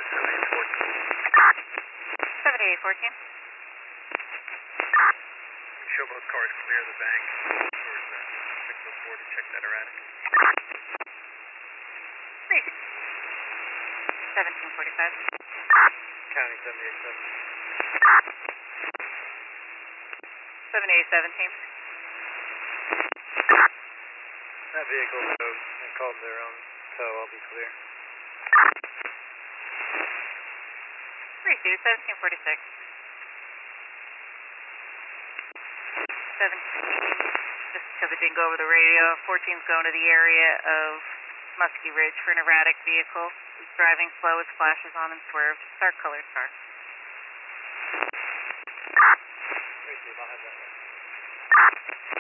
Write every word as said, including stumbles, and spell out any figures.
seventy-eight fourteen. Show both cars clear the bank towards the six oh four to check that erratic. Three. seventeen forty-five. County seventy-eight seventeen. seventy-eight seventeen. That vehicle towed and called their own tow, I'll be clear. three two, seventeen forty-six. seventeen, just because it didn't go over the radio, fourteen's going to the area of Muskie Ridge for an erratic vehicle. He's driving slow with flashes on and swerved. Dark colored car. Wait, Steve, I'll have that.